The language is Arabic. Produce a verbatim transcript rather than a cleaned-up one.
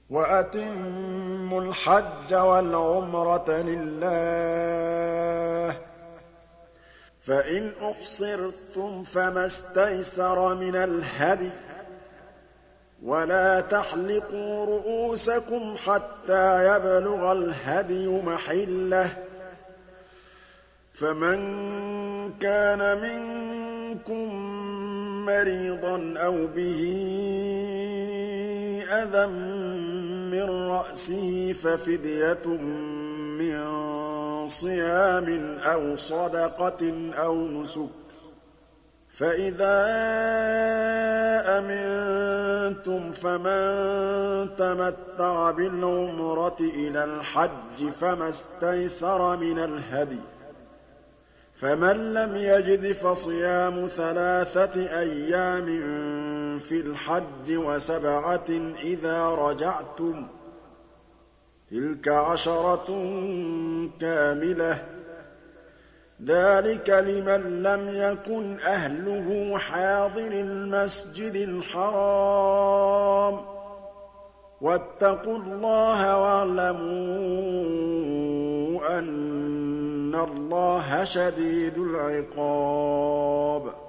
وَأَتِمُّوا الْحَجَّ وَالْعُمْرَةَ لِلَّهِ ۚ فَإِنْ أُحْصِرْتُمْ فَمَا اسْتَيْسَرَ مِنَ الْهَدْيِ ۖ وَلَا تَحْلِقُوا رُءُوسَكُمْ حَتَّىٰ يَبْلُغَ الْهَدْيُ مَحِلَّهُ ۚ فَمَن كَانَ مِنكُم مَّرِيضًا أَوْ بِهِ أَذًى مِّن رَّأْسِهِ فَفِدْيَةٌ مِّن صِيَامٍ أَوْ صَدَقَةٍ أَوْ نُسُكٍ ۚ فَإِذَا أَمِنتُمْ فَمَن تَمَتَّعَ بِالْعُمْرَةِ إِلَى الْحَجِّ فَمَا اسْتَيْسَرَ مِنَ الْهَدْيِ ۚ فَمَن لَّمْ يَجِدْ فَصِيَامُ ثَلَاثَةِ أَيَّامٍ فِي الْحَجِّ وَسَبْعَةٍ إِذَا رَجَعْتُمْ ۗ تِلْكَ عَشَرَةٌ كَامِلَةٌ ۗ ذَٰلِكَ لِمَن لَّمْ يَكُنْ أَهْلُهُ حَاضِرِي الْمَسْجِدِ الْحَرَامِ ۚ وَاتَّقُوا اللَّهَ وَاعْلَمُوا أَنَّ اللَّهَ شَدِيدُ الْعِقَابِ.